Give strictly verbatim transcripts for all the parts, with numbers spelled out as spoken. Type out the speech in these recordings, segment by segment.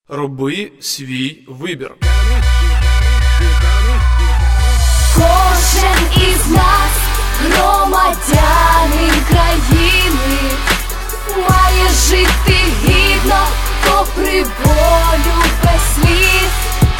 Роби свій вибір. Кожен із нас, громадянин країни, має жити гідно, попри болю без сліз.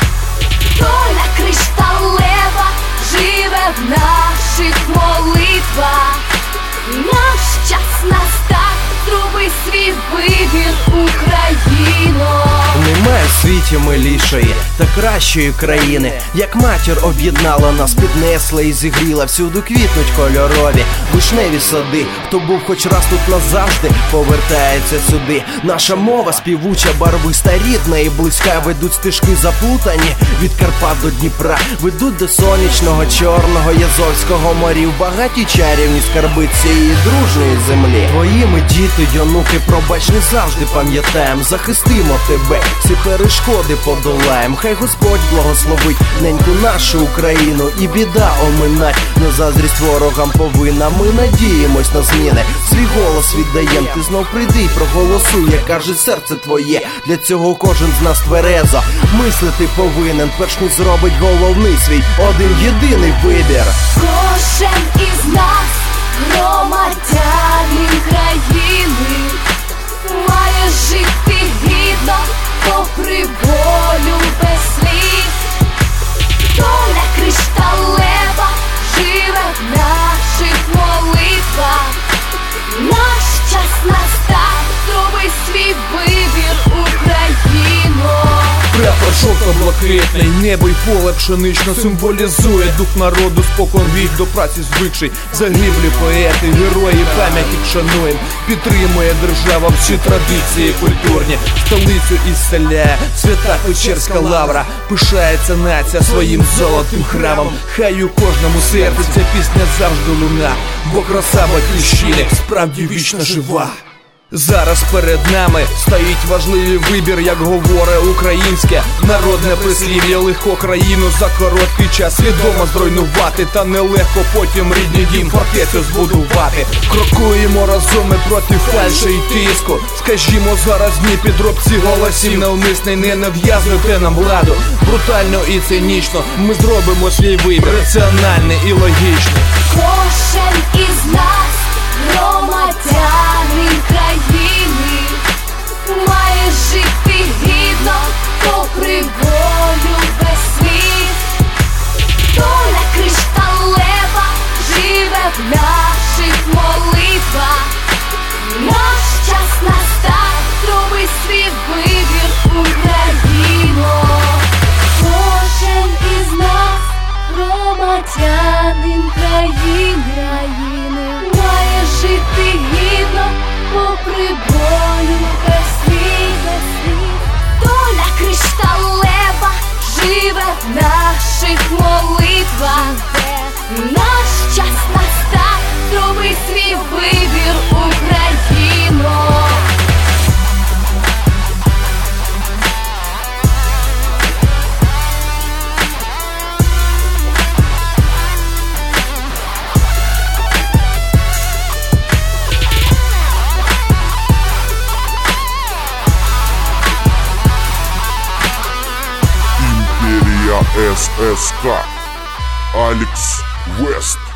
Доля кришталева живе в наших молитвах. Наш час настав, зроби свій вибір, Україно. Немає в світі милішої та кращої країни, як матір об'єднала нас, піднесла і зігріла. Всюди квітнуть кольорові вишневі сади. Хто був хоч раз тут назавжди, повертається сюди. Наша мова співуча, барвиста, рідна і близька. Ведуть стежки заплутані від Карпат до Дніпра, ведуть до сонячного, чорного, Язовського морів. Багаті чарівні скарби цієї дружної землі. Твоїми діти, онуки, пробач, не завжди пам'ятаєм. Захистимо тебе, всі перешкоди подолаєм. Хай Господь благословить неньку нашу Україну, і біда оминать на заздрість ворогам повинна. Ми надіємось на зміни, свій голос віддаєм. Ти знов прийди й проголосуй, як каже серце твоє. Для цього кожен з нас тверезо мислити повинен, перш ніж зробить головний свій один єдиний вибір. Кожен із нас, громадянин країни, має жити гідно, попри болю без сліз. Доля кришталева живе в наших молитвах. Наш час настав, зроби свій вибір, Україно. Прапор жовто-блакитний, небо й поле пшенично символізує дух народу, спокон вік до праці звикший. Загиблі поети, герої, пам'яті шануєм. Підтримує держава всі традиції культурні. Столицю ісцеляє свята Печерська лавра. Пишається нація своїм золотим храмом. Хай у кожному серці ця пісня завжди луна, бо краса батьківщини справді вічно жива. Зараз перед нами стоїть важливий вибір, як говорить українське народне прислів'я. Легко країну за короткий час свідомо зруйнувати, та нелегко потім рідний дім, фортецю збудувати. Крокуємо разом ми проти фальші і тиску. Скажімо зараз ні підробці голосів, навмисний не нав'язуйте нам владу. Брутально і цинічно ми зробимо свій вибір, раціональний і логічний. Кожен із нас, громадянин країни, має жити гідно, попри болю без сліз. Доля кришталева живе в наших молитвах. Наш час настав, зроби свій вибір, Україно. Кожен із нас, громадянин країни, має жити гідно, попри болю без сліз. Доля кришталева живе в наших молитвах. Наш час настав, зроби свій вибір, Україно. эс эс ка, Алекс Вест.